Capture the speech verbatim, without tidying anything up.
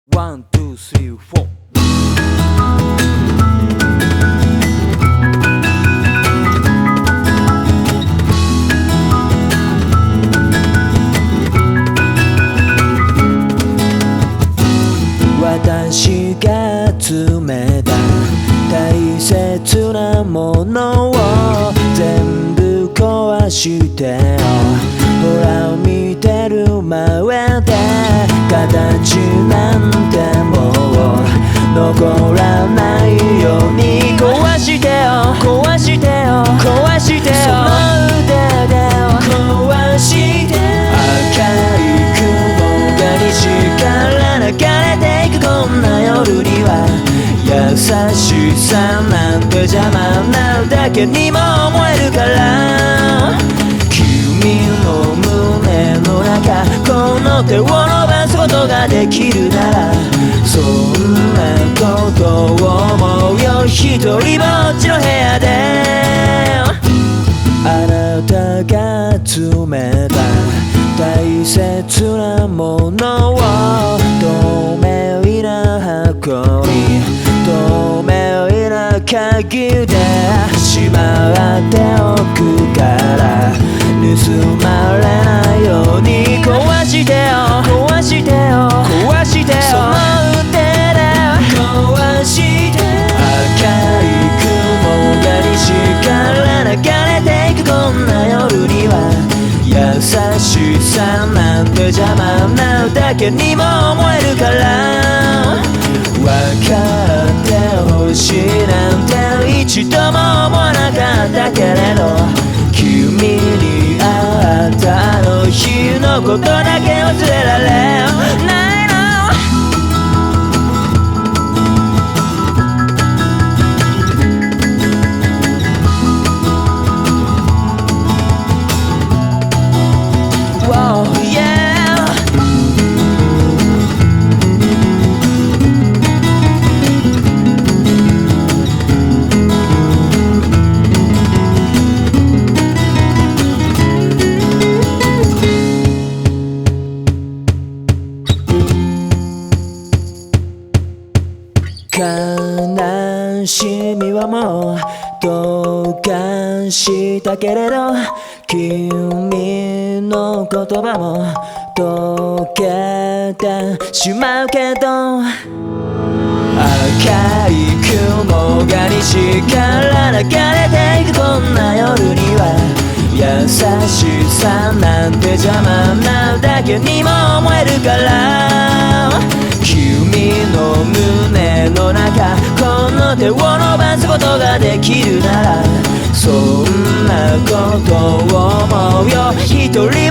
ワン、ツー、スリー、フォー。私が集めた大切なものを全部壊してよ。ほら見てる前で形なんてもう残らないように壊してよ、壊してよ、壊してよ、その腕で壊して赤い雲が西から流れていくこんな夜には優しさなんて邪魔なだけにも思えるから君の胸の中この手を伸ばすことができるならそんなことを思うよ一人ぼっちの部屋であなたが詰めた大切なものを透明な箱に透明な鍵でしまっておくから盗まれないように壊してよ、壊してよ、壊してよ、その腕で壊して赤い雲が西から流れていくこんな夜には優しさなんて邪魔なだけにも思えるから分かってほしいなんて一度も思わなかったけれど君に会ったあの日のことだけ忘れられないの悲しみはもうどかしたけれど君の言葉も溶けてしまうけど赤い雲が西から流れていくこんな夜には優しさなんて邪魔なだけにも思えるから君の胸の中この手を伸ばすことができるならそんなことを思うよ一人